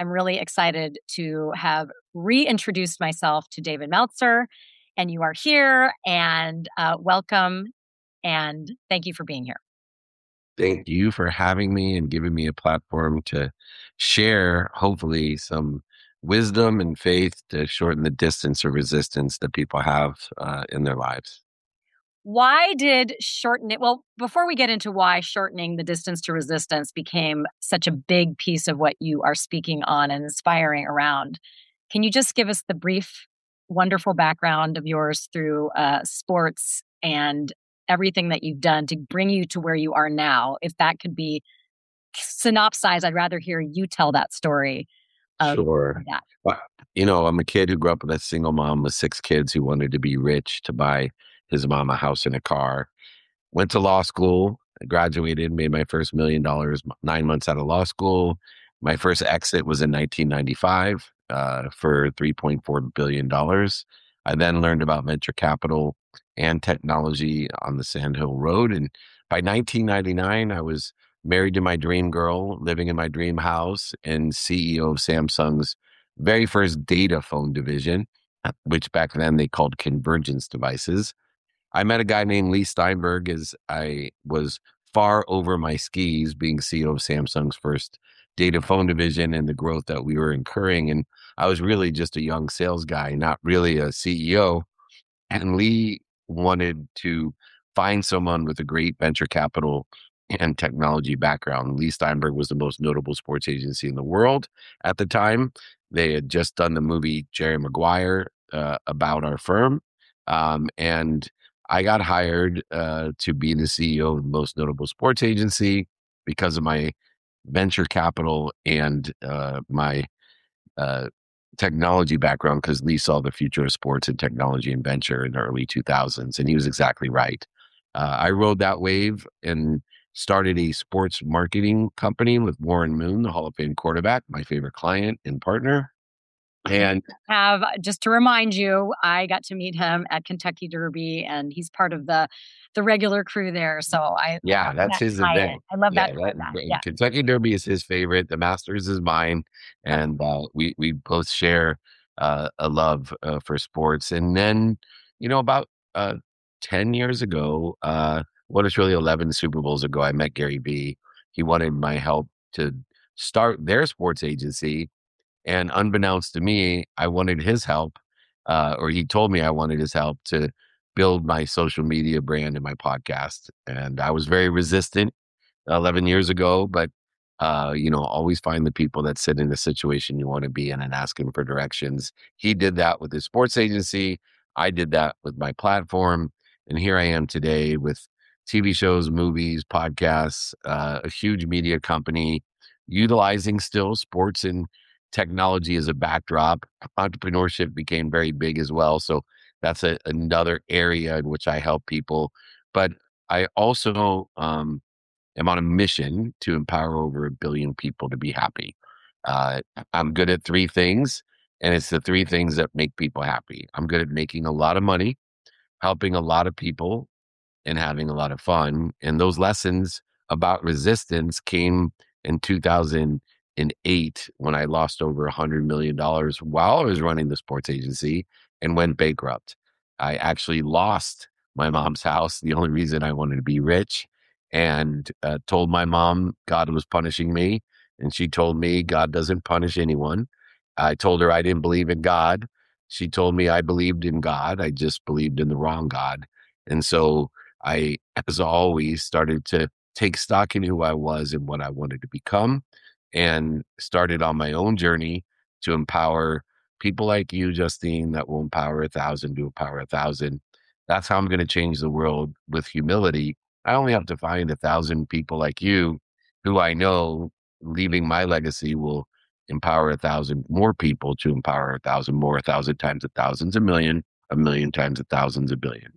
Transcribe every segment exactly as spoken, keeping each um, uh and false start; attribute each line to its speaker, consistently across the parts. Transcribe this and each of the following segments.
Speaker 1: I'm really excited to have reintroduced myself to David Meltzer, and you are here, and uh, welcome, and thank you for being here.
Speaker 2: Thank you for having me and giving me a platform to share, hopefully, some wisdom and faith to shorten the distance or resistance that people have uh, in their lives.
Speaker 1: Why did shorten it? Well, before we get into why shortening the distance to resistance became such a big piece of what you are speaking on and inspiring around, can you just give us the brief, wonderful background of yours through uh, sports and everything that you've done to bring you to where you are now? If that could be synopsized, I'd rather hear you tell that story of, of
Speaker 2: Sure.
Speaker 1: that.
Speaker 2: Well, You know, I'm a kid who grew up with a single mom with six kids who wanted to be rich to buy his mom a house and a car. Went to law school, graduated, made my first million dollars nine months out of law school. My first exit was in nineteen ninety-five uh, for three point four billion dollars. I then learned about venture capital and technology on the Sand Hill Road. And by nineteen ninety-nine, I was married to my dream girl, living in my dream house, and C E O of Samsung's very first data phone division, uh, which back then they called convergence devices. I met a guy named Lee Steinberg as I was far over my skis being C E O of Samsung's first data phone division and the growth that we were incurring. And I was really just a young sales guy, not really a C E O. And Lee wanted to find someone with a great venture capital and technology background. Lee Steinberg was the most notable sports agency in the world at the time. They had just done the movie Jerry Maguire uh, about our firm. Um, and I got hired uh, to be the C E O of the most notable sports agency because of my venture capital and uh, my uh, technology background, because Lee saw the future of sports and technology and venture in the early two thousands, and he was exactly right. Uh, I rode that wave and started a sports marketing company with Warren Moon, the Hall of Fame quarterback, my favorite client and partner. And
Speaker 1: Have just to remind you, I got to meet him at Kentucky Derby, and he's part of the the regular crew there. So I, I
Speaker 2: yeah,
Speaker 1: love
Speaker 2: that's
Speaker 1: that
Speaker 2: his
Speaker 1: tie-in.
Speaker 2: event.
Speaker 1: I love
Speaker 2: Yeah,
Speaker 1: that
Speaker 2: that
Speaker 1: tie-in. Yeah.
Speaker 2: Kentucky Derby is his favorite. The Masters is mine, and uh, we we both share uh, a love uh, for sports. And then, you know, about uh, ten years ago, uh, what is really eleven Super Bowls ago, I met Gary Vee. He wanted my help to start their sports agency, and unbeknownst to me, I wanted his help, uh, or he told me I wanted his help to build my social media brand and my podcast. And I was very resistant eleven years ago, but uh, you know, always find the people that sit in the situation you want to be in and ask him for directions. He did that with his sports agency. I did that with my platform. And here I am today with T V shows, movies, podcasts, uh, a huge media company, utilizing still sports and technology as a backdrop. Entrepreneurship became very big as well. So that's a, another area in which I help people. But I also um, am on a mission to empower over a billion people to be happy. Uh, I'm good at three things, and it's the three things that make people happy. I'm good at making a lot of money, helping a lot of people, and having a lot of fun. And those lessons about resistance came in two thousand eight when I lost over one hundred million dollars while I was running the sports agency and went bankrupt. I actually lost my mom's house, the only reason I wanted to be rich, and uh, told my mom God was punishing me. And she told me God doesn't punish anyone. I told her I didn't believe in God. She told me I believed in God. I just believed in the wrong God. And so I, as always, started to take stock in who I was and what I wanted to become, and started on my own journey to empower people like you, Justine, that will empower a thousand to empower a thousand. That's how I'm going to change the world with humility. I only have to find a thousand people like you who I know leaving my legacy will empower a thousand more people to empower a thousand more, a thousand times a thousand's a million, a million times a thousand's a billion.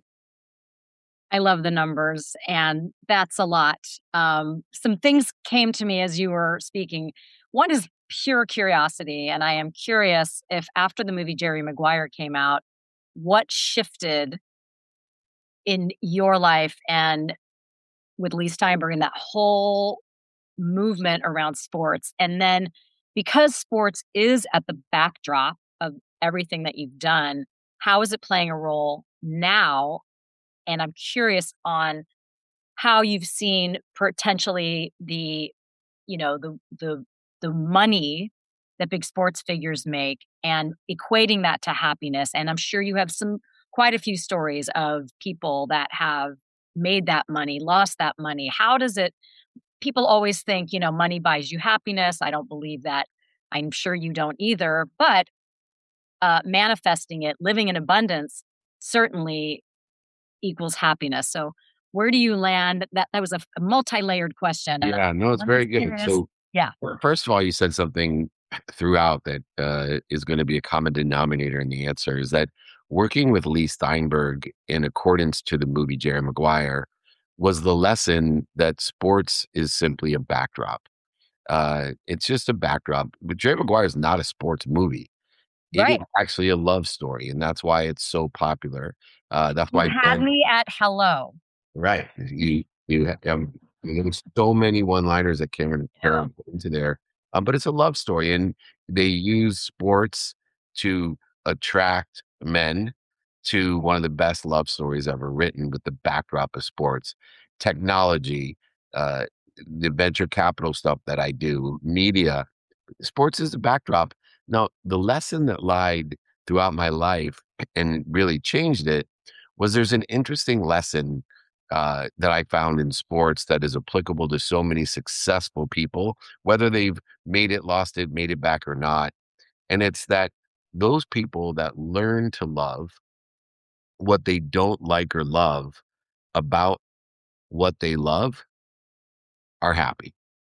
Speaker 1: I love the numbers, and that's a lot. Um, some things came to me as you were speaking. One is pure curiosity, and I am curious if after the movie Jerry Maguire came out, what shifted in your life and with Lee Steinberg and that whole movement around sports? And then because sports is at the backdrop of everything that you've done, how is it playing a role now? And I'm curious on how you've seen potentially the, you know, the the the money that big sports figures make and equating that to happiness. And I'm sure you have some quite a few stories of people that have made that money, lost that money. How does it people always think, you know, money buys you happiness. I don't believe that. I'm sure you don't either, but uh, manifesting it, living in abundance certainly equals happiness. So where do you land? That that was a, a multi-layered question, and
Speaker 2: Yeah, no, it's
Speaker 1: I'm just
Speaker 2: very good.
Speaker 1: curious.
Speaker 2: So,
Speaker 1: Yeah,
Speaker 2: fir- first of all, you said something throughout that uh, is going to be a common denominator in the answer is that working with Lee Steinberg in accordance to the movie Jerry Maguire was the lesson that sports is simply a backdrop. Uh, it's just a backdrop. But Jerry Maguire is not a sports movie. It is
Speaker 1: right.
Speaker 2: actually a love story, and that's why it's so popular. Uh, that's
Speaker 1: You
Speaker 2: why
Speaker 1: had
Speaker 2: Ben.
Speaker 1: me at hello.
Speaker 2: Right. You you ha um, there's so many one-liners that Cameron
Speaker 1: Yeah.
Speaker 2: Crowe put into there, um, but it's a love story, and they use sports to attract men to one of the best love stories ever written with the backdrop of sports. Technology, uh, the venture capital stuff that I do, media, sports is the backdrop. Now, the lesson that lied throughout my life and really changed it was there's an interesting lesson uh, that I found in sports that is applicable to so many successful people, whether they've made it, lost it, made it back or not. And it's that those people that learn to love what they don't like or love about what they love are happy.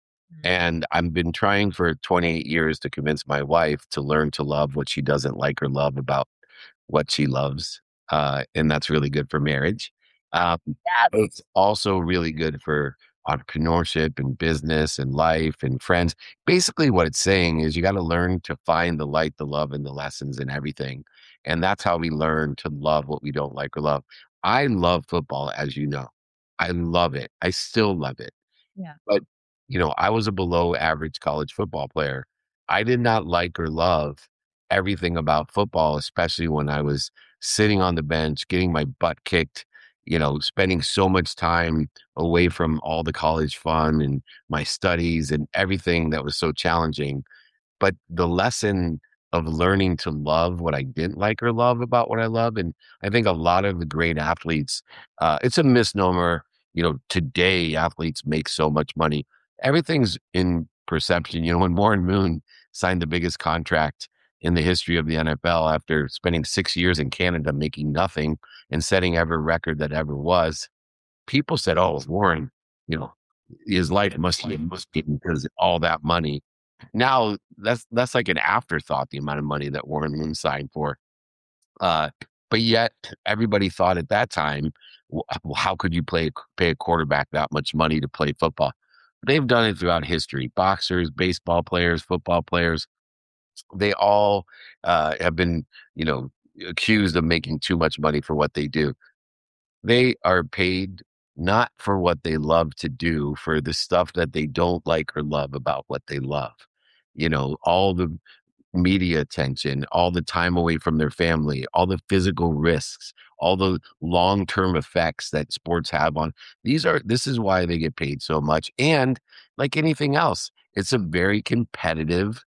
Speaker 1: Mm.
Speaker 2: And I've been trying for twenty-eight years to convince my wife to learn to love what she doesn't like or love about what she loves. Uh, and that's really good for marriage. Um,
Speaker 1: Yes.
Speaker 2: it's also really good for entrepreneurship and business and life and friends. Basically, what it's saying is you got to learn to find the light, the love, and the lessons in everything. And that's how we learn to love what we don't like or love. I love football, as you know. I love it. I still love it.
Speaker 1: Yeah.
Speaker 2: But, you know, I was a below average college football player. I did not like or love everything about football, especially when I was sitting on the bench, getting my butt kicked, you know, spending so much time away from all the college fun and my studies and everything that was so challenging. But the lesson of learning to love what I didn't like or love about what I love, and I think a lot of the great athletes, uh, it's a misnomer. You know, today athletes make so much money. Everything's in perception. You know, when Warren Moon signed the biggest contract in the history of the N F L after spending six years in Canada making nothing and setting every record that ever was, people said, "Oh, Warren, you know, his life must be must be because all that money." Now that's that's like an afterthought, the amount of money that Warren Moon signed for. Uh, but yet everybody thought at that time, "Well, how could you play pay a quarterback that much money to play football?" They've done it throughout history. Boxers, baseball players, football players, they all uh, have been, you know, accused of making too much money for what they do. They are paid not for what they love to do, for the stuff that they don't like or love about what they love. You know, all the media attention, all the time away from their family, all the physical risks, all the long-term effects that sports have on these are this is why they get paid so much. And like anything else, it's a very competitive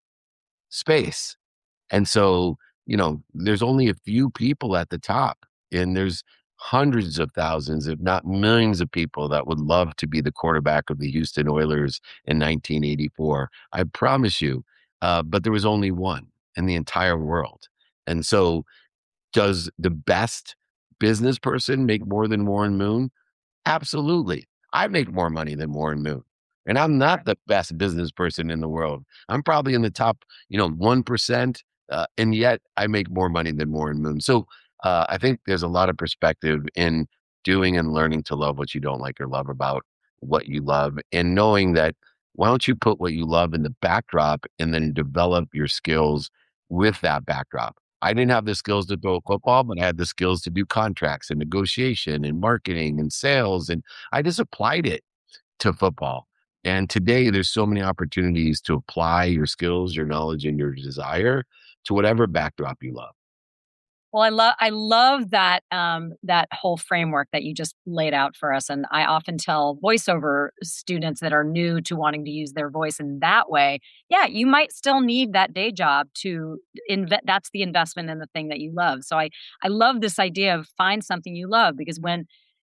Speaker 2: space. And so, you know, there's only a few people at the top, and there's hundreds of thousands, if not millions of people that would love to be the quarterback of the Houston Oilers in nineteen eighty-four. I promise you. Uh, but there was only one in the entire world. And so, does the best business person make more than Warren Moon? Absolutely. I make more money than Warren Moon, and I'm not the best business person in the world. I'm probably in the top, you know, one percent, uh, and yet I make more money than Warren Moon. So, uh, I think there's a lot of perspective in doing and learning to love what you don't like or love about what you love, and knowing that why don't you put what you love in the backdrop and then develop your skills with that backdrop. I didn't have the skills to throw a football, but I had the skills to do contracts and negotiation and marketing and sales. And I just applied it to football. And today, there's so many opportunities to apply your skills, your knowledge, and your desire to whatever backdrop you love.
Speaker 1: Well, I love I love that um, that whole framework that you just laid out for us, and I often tell voiceover students that are new to wanting to use their voice in that way. Yeah, you might still need that day job to invest. That's the investment in the thing that you love. So I I love this idea of find something you love because when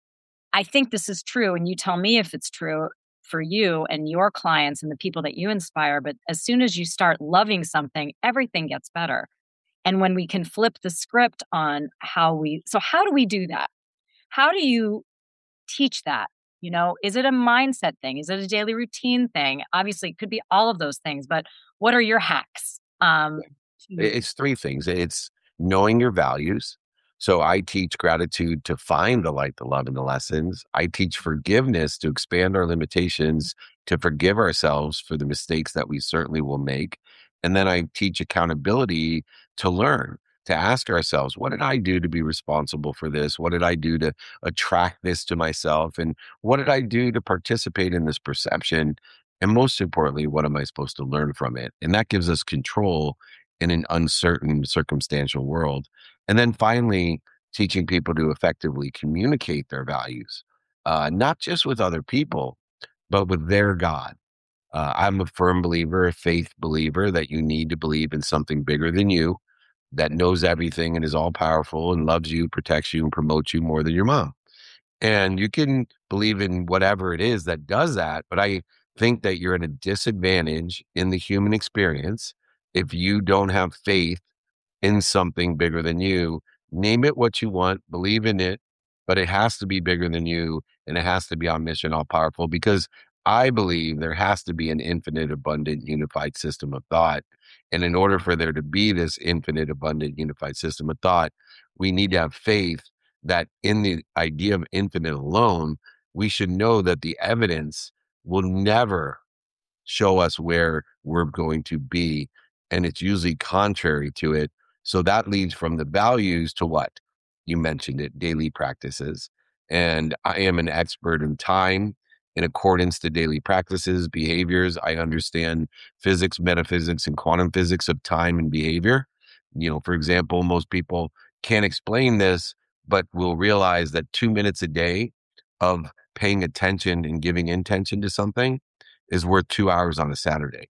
Speaker 1: I think this is true, and you tell me if it's true for you and your clients and the people that you inspire. But as soon as you start loving something, everything gets better. And when we can flip the script on how we so how do we do that? How do you teach that? You know, is it a mindset thing? Is it a daily routine thing? Obviously, it could be all of those things, but what are your hacks? Um, to
Speaker 2: It's three things. It's knowing your values. So I teach gratitude to find the light, the love, and the lessons. I teach forgiveness to expand our limitations, to forgive ourselves for the mistakes that we certainly will make. And then I teach accountability to learn, to ask ourselves, what did I do to be responsible for this? What did I do to attract this to myself? And what did I do to participate in this perception? And most importantly, what am I supposed to learn from it? And that gives us control in an uncertain circumstantial world. And then finally, teaching people to effectively communicate their values, uh, not just with other people, but with their God. Uh, I'm a firm believer, a faith believer, that you need to believe in something bigger than you, that knows everything and is all powerful and loves you, protects you, and promotes you more than your mom. And you can believe in whatever it is that does that, but I think that you're at a disadvantage in the human experience if you don't have faith in something bigger than you. Name it what you want, believe in it, but it has to be bigger than you and it has to be omniscient, all powerful, because I believe there has to be an infinite, abundant, unified system of thought. And in order for there to be this infinite, abundant, unified system of thought, we need to have faith that in the idea of infinite alone, we should know that the evidence will never show us where we're going to be. And it's usually contrary to it. So that leads from the values to what? You mentioned it, daily practices. And I am an expert in time in accordance to daily practices, behaviors. I understand physics, metaphysics, and quantum physics of time and behavior. You know, for example, most people can't explain this, but will realize that two minutes a day of paying attention and giving intention to something is worth two hours on a Saturday.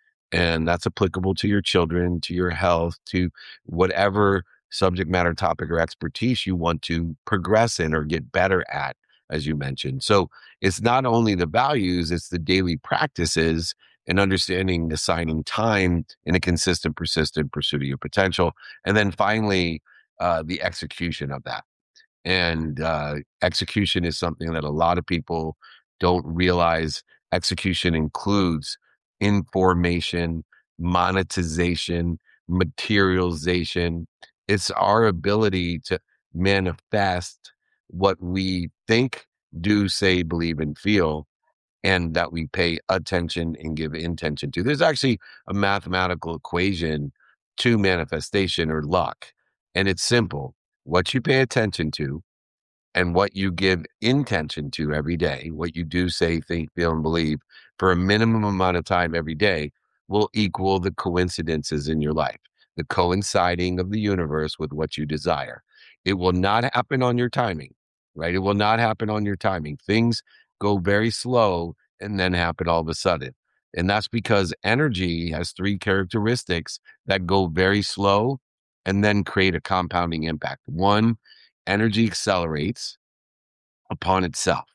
Speaker 2: And that's applicable to your children, to your health, to whatever subject matter, topic, or expertise you want to progress in or get better at, as you mentioned. So it's not only the values, it's the daily practices and understanding assigning time in a consistent, persistent pursuit of your potential. And then finally, uh, the execution of that. And uh, execution is something that a lot of people don't realize. Execution includes information, monetization, materialization. It's our ability to manifest what we think, do, say, believe, and feel, and that we pay attention and give intention to. There's actually a mathematical equation to manifestation or luck, and it's simple. What you pay attention to and what you give intention to every day, what you do, say, think, feel, and believe for a minimum amount of time every day will equal the coincidences in your life, the coinciding of the universe with what you desire. It will not happen on your timing, right? It will not happen on your timing. Things go very slow and then happen all of a sudden. And that's because energy has three characteristics that go very slow and then create a compounding impact. One, energy accelerates upon itself.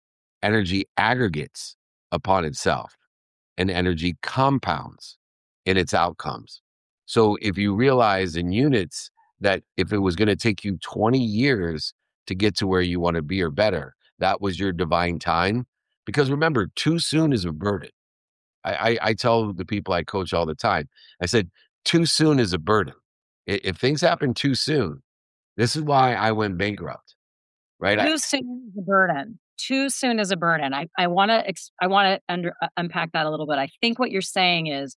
Speaker 2: Energy aggregates upon itself, and energy compounds in its outcomes. So if you realize in units that if it was going to take you twenty years to get to where you want to be or better, that was your divine time. Because remember, too soon is a burden. I, I, I tell the people I coach all the time, I said, too soon is a burden. I- If things happen too soon, this is why I went bankrupt, right? I,
Speaker 1: too soon is a burden. Too soon is a burden. I I want to ex- I want to under uh, unpack that a little bit. I think what you're saying is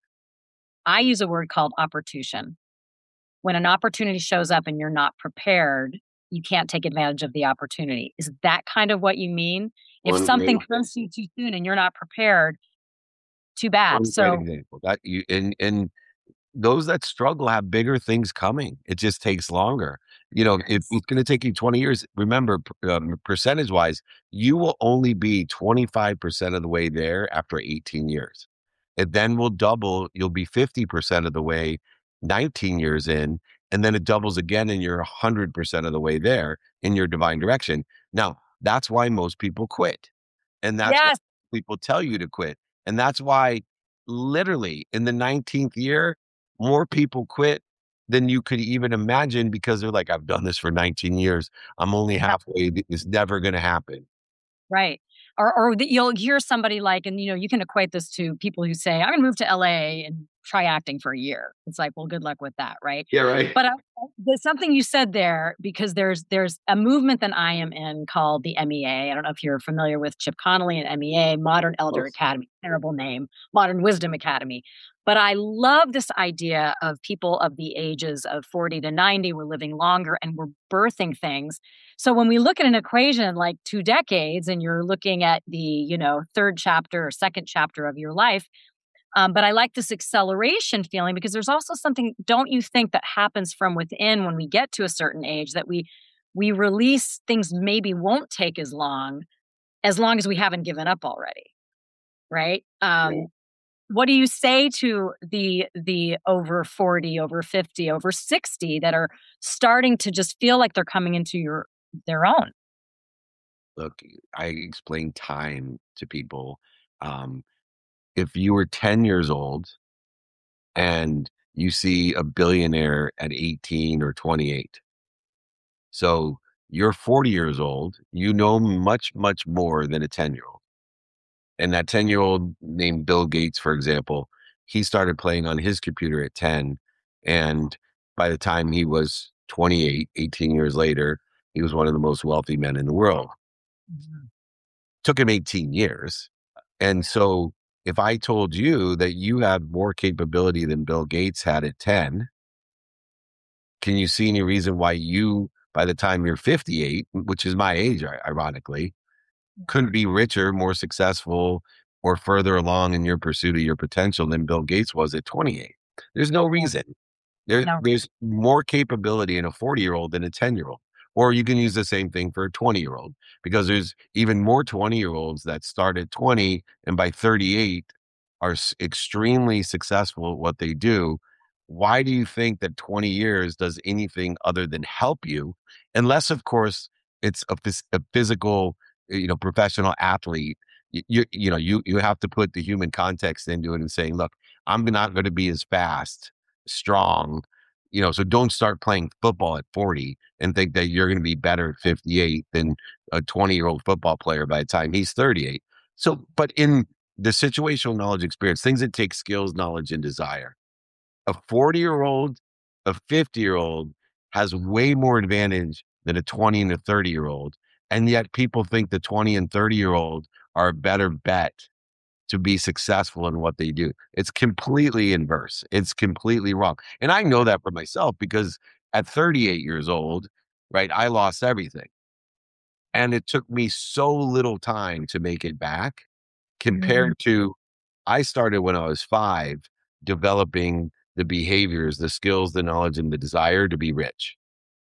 Speaker 1: I use a word called opportune. When an opportunity shows up and you're not prepared, you can't take advantage of the opportunity. Is that kind of what you mean? If
Speaker 2: One
Speaker 1: something
Speaker 2: great
Speaker 1: comes to you too soon and you're not prepared, too bad.
Speaker 2: one great
Speaker 1: So
Speaker 2: example. That you and and those that struggle have bigger things coming. It just takes longer. You know, if
Speaker 1: yes.
Speaker 2: it's going to take you twenty years, remember, p- um, percentage wise, you will only be twenty-five percent of the way there after eighteen years. It then will double. You'll be fifty percent of the way nineteen years in. And then it doubles again and you're one hundred percent of the way there in your divine direction. Now, that's why most people quit. And that's why
Speaker 1: Yes.
Speaker 2: people tell you to quit. And that's why literally in the nineteenth year, more people quit than you could even imagine because they're like, I've done this for nineteen years. I'm only halfway. It's never going to happen.
Speaker 1: Right. Or or that you'll hear somebody like and, you know, you can equate this to people who say, "I'm gonna move to L A and try acting for a year." It's like, well, good luck with that, right?
Speaker 2: Yeah, right.
Speaker 1: But, uh, there's something you said there because there's there's a movement that I am in called the M E A. I don't know if you're familiar with Chip Connolly and M E A, Modern Elder
Speaker 2: Close.
Speaker 1: Academy, terrible name, Modern Wisdom Academy. But I love this idea of people of the ages of forty to ninety, we're living longer and we're birthing things. So when we look at an equation like two decades and you're looking at the, you know, third chapter or second chapter of your life, um, but I like this acceleration feeling because there's also something, don't you think, that happens from within when we get to a certain age that we we release things maybe won't take as long as long as we haven't given up already, right?
Speaker 2: Yeah.
Speaker 1: Um, what do you say to the the over forty, over fifty, over sixty that are starting to just feel like they're coming into your their own?
Speaker 2: Look, I explain time to people. Um, if you were ten years old and you see a billionaire at eighteen or twenty-eight, so you're forty years old, you know much, much more than a ten year old. And that ten year old named Bill Gates, for example, he started playing on his computer at ten. And by the time he was twenty-eight, eighteen years later, he was one of the most wealthy men in the world.
Speaker 1: Mhm.
Speaker 2: Took him eighteen years. And so if I told you that you have more capability than Bill Gates had at ten, can you see any reason why you, by the time you're fifty-eight, which is my age, i- ironically, couldn't be richer, more successful, or further along in your pursuit of your potential than Bill Gates was at twenty-eight? There's no
Speaker 1: Yeah,
Speaker 2: reason. There,
Speaker 1: no.
Speaker 2: there's more capability in a forty year old than a ten year old. Or you can use the same thing for a twenty year old because there's even more twenty year olds that start at twenty and by thirty-eight are s- extremely successful at what they do. Why do you think that twenty years does anything other than help you? Unless, of course, it's a, phys- a physical, you know, professional athlete. You, you, you know, you, you have to put the human context into it and saying, look, I'm not going to be as fast, strong, you know, so don't start playing football at forty and think that you're going to be better at fifty-eight than a twenty year old football player by the time he's thirty-eight. So, but in the situational knowledge experience, things that take skills, knowledge, and desire, a forty year old, a fifty year old has way more advantage than a twenty and a thirty year old. And yet people think the twenty and thirty year old are a better bet to be successful in what they do. It's completely inverse. It's completely wrong. And I know that for myself because at thirty-eight years old, right, I lost everything. And it took me so little time to make it back
Speaker 1: Mhm.
Speaker 2: compared to I started when I was five developing the behaviors, the skills, the knowledge, and the desire to be rich.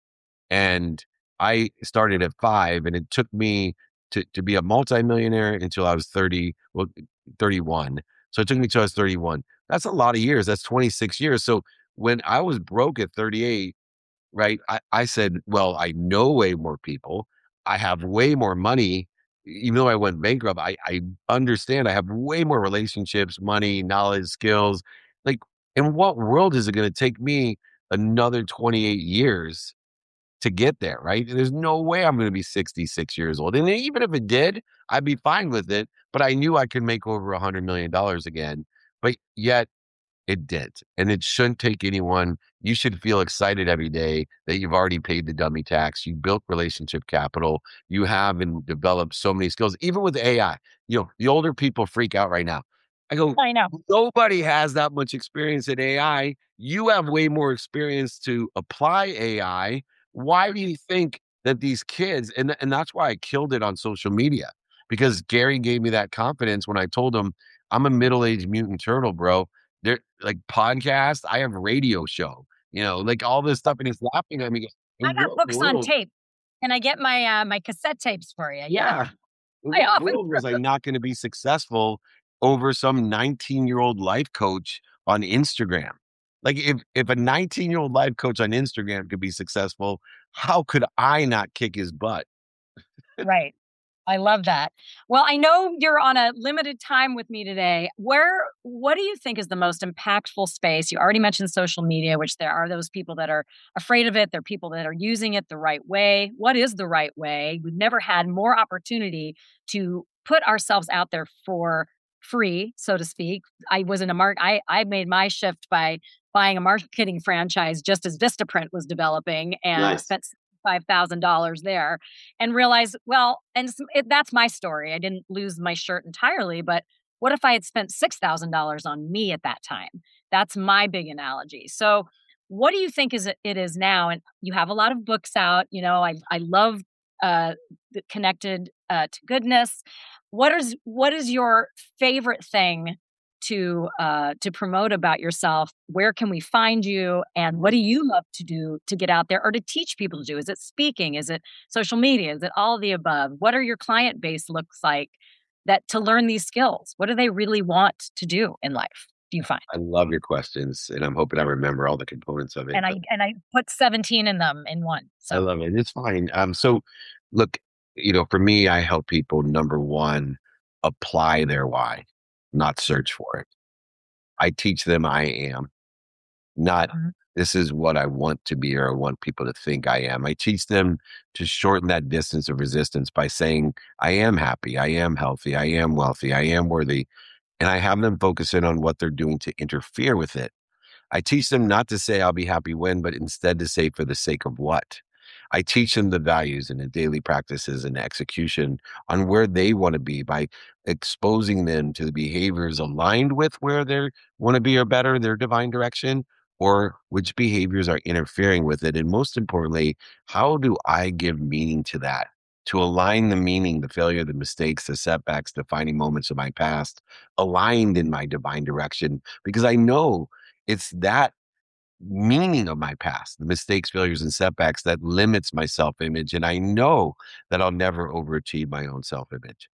Speaker 2: And I started at five, and it took me to to be a multimillionaire until I was thirty, well, thirty-one. So it took me till I was thirty-one. That's a lot of years. That's twenty-six years. So when I was broke at thirty-eight, right, I, I said, well, I know way more people. I have way more money. Even though I went bankrupt, I, I understand I have way more relationships, money, knowledge, skills. Like, in what world is it going to take me another twenty-eight years to get there, right? There's no way I'm going to be sixty-six years old. And even if it did, I'd be fine with it. But I knew I could make over a hundred million dollars again. But yet it did. And it shouldn't take anyone. You should feel excited every day that you've already paid the dummy tax. You built relationship capital. You have and developed so many skills, even with A I. You know, the older people freak out right now. I go,
Speaker 1: I know.
Speaker 2: nobody has that much experience in A I. You have way more experience to apply A I. Why do you think that these kids, and and that's why I killed it on social media, because Gary gave me that confidence when I told him, "I'm a middle-aged mutant turtle, bro." There like, podcast, I have a radio show, you know, like, all this stuff, and he's laughing at me,
Speaker 1: I
Speaker 2: "In
Speaker 1: got
Speaker 2: what
Speaker 1: books on
Speaker 2: world?"
Speaker 1: tape, and I get my, uh, my cassette tapes for you, yeah.
Speaker 2: Yeah. In
Speaker 1: I
Speaker 2: what
Speaker 1: often
Speaker 2: world was I not gonna be successful over some nineteen-year-old life coach on Instagram? Like, if if a nineteen-year-old life coach on Instagram could be successful, how could I not kick his butt?
Speaker 1: Right. I love that. Well, I know you're on a limited time with me today. Where what do you think is the most impactful space? You already mentioned social media, which there are those people that are afraid of it. There are people that are using it the right way. What is the right way? We've never had more opportunity to put ourselves out there for free, so to speak. I was in a mark I I made my shift by buying a marketing franchise just as Vistaprint was developing and
Speaker 2: Nice.
Speaker 1: spent five thousand dollars there and realize, well, and s- it, that's my story. I didn't lose my shirt entirely, but what if I had spent six thousand dollars on me at that time? That's my big analogy. So, what do you think is it, it is now? And you have a lot of books out. You know, I I love uh, the connected uh, to goodness. What is what is your favorite thing to uh, to promote about yourself? Where can we find you? And what do you love to do to get out there or to teach people to do? Is it speaking? Is it social media? Is it all of the above? What are your client base looks like that to learn these skills? What do they really want to do in life? Do you find?
Speaker 2: I love your questions, and I'm hoping I remember all the components of it,
Speaker 1: And I
Speaker 2: but
Speaker 1: and I put seventeen in them in one.
Speaker 2: I
Speaker 1: So
Speaker 2: love it. It's fine. Um, so look, you know, for me, I help people, number one, apply their why, not search for it. I teach them I am, not
Speaker 1: mhm,
Speaker 2: this is what I want to be or I want people to think I am. I teach them to shorten that distance of resistance by saying, I am happy, I am healthy, I am wealthy, I am worthy. And I have them focus in on what they're doing to interfere with it. I teach them not to say I'll be happy when, but instead to say for the sake of what. I teach them the values and the daily practices and execution on where they want to be by exposing them to the behaviors aligned with where they want to be or better, their divine direction, or which behaviors are interfering with it. And most importantly, how do I give meaning to that? To align the meaning, the failure, the mistakes, the setbacks, defining moments of my past, aligned in my divine direction, because I know it's that meaning of my past, the mistakes, failures, and setbacks that limits my self image. And I know that I'll never overachieve my own self image.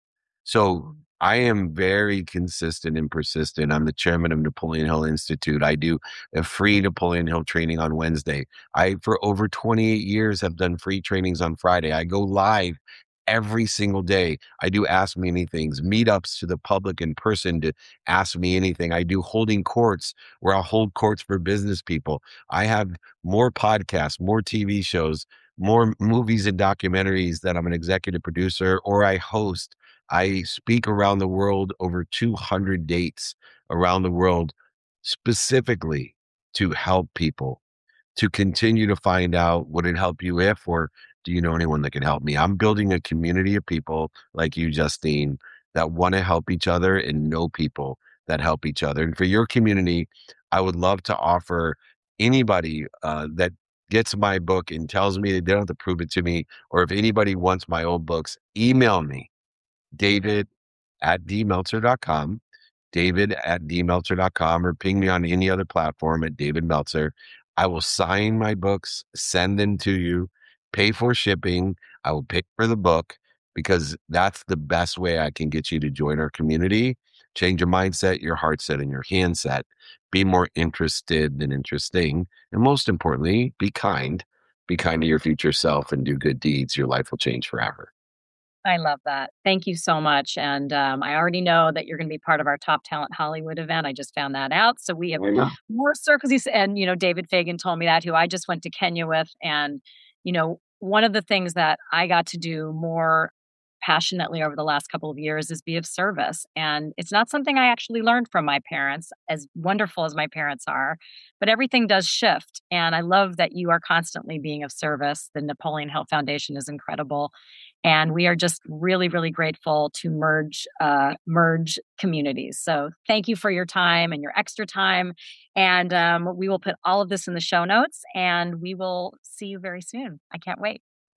Speaker 2: So
Speaker 1: mhm.
Speaker 2: I am very consistent and persistent. I'm the chairman of Napoleon Hill Institute. I do a free Napoleon Hill training on Wednesday. I, for over twenty-eight years, have done free trainings on Friday. I go live every single day. I do Ask Me Anythings, meetups to the public in person to ask me anything. I do holding courts where I'll hold courts for business people. I have more podcasts, more T V shows, more movies and documentaries that I'm an executive producer or I host. I speak around the world over two hundred dates around the world specifically to help people to continue to find out would it help you if, or do you know anyone that can help me? I'm building a community of people like you, Justine, that want to help each other and know people that help each other. And for your community, I would love to offer anybody uh, that gets my book and tells me they don't have to prove it to me, or if anybody wants my old books, email me David at d meltzer dot com, David at d meltzer dot com, or ping me on any other platform at David Meltzer. I will sign my books, send them to you, pay for shipping. I will pay for the book because that's the best way I can get you to join our community. Change your mindset, your heart set, and your handset. Be more interested than interesting. And most importantly, be kind. Be kind to your future self and do good deeds. Your life will change forever.
Speaker 1: I love that. Thank you so much. And um, I already know that you're going to be part of our Top Talent Hollywood event. I just found that out. So we have
Speaker 2: I know.
Speaker 1: more circles. He's- And, you know, David Fagan told me that, who I just went to Kenya with. And, you know, one of the things that I got to do more passionately over the last couple of years is be of service. And it's not something I actually learned from my parents, as wonderful as my parents are, but everything does shift. And I love that you are constantly being of service. The Napoleon Hill Foundation is incredible, and we are just really really grateful to merge uh, merge communities. So thank you for your time and your extra time, and um, we will put all of this in the show notes, and we will see you very soon. I can't wait.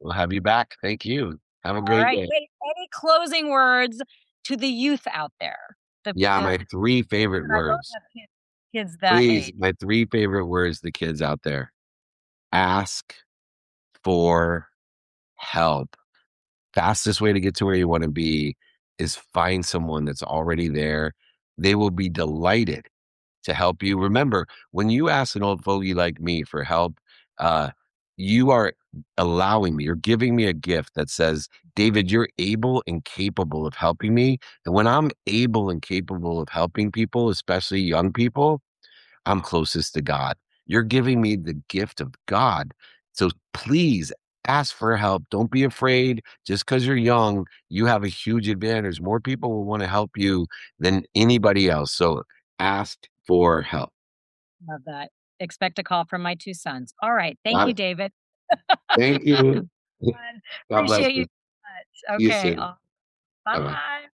Speaker 2: We'll have you back. Thank you. Have a
Speaker 1: All
Speaker 2: great
Speaker 1: right.
Speaker 2: day.
Speaker 1: Wait, any closing words to the youth out there? The
Speaker 2: Yeah,
Speaker 1: the
Speaker 2: my three favorite
Speaker 1: I don't
Speaker 2: words.
Speaker 1: have kids kids that
Speaker 2: Please,
Speaker 1: age.
Speaker 2: my three favorite words, the kids out there. Ask for help. Fastest way to get to where you wanna be is find someone that's already there. They will be delighted to help you. Remember, when you ask an old fogey like me for help, uh, you are allowing me, you're giving me a gift that says, "David, you're able and capable of helping me." And when I'm able and capable of helping people, especially young people, I'm closest to God. You're giving me the gift of God. So please ask for help. Don't be afraid. Just because you're young, you have a huge advantage. More people will want to help you than anybody else. So ask for help.
Speaker 1: Love that. Expect a call from my two sons. All right. Thank
Speaker 2: Got
Speaker 1: you,
Speaker 2: it.
Speaker 1: David.
Speaker 2: Thank you. God bless
Speaker 1: Appreciate you
Speaker 2: you.
Speaker 1: so much.
Speaker 2: See you
Speaker 1: Okay.
Speaker 2: soon.
Speaker 1: Uh,
Speaker 2: Bye bye.
Speaker 1: bye.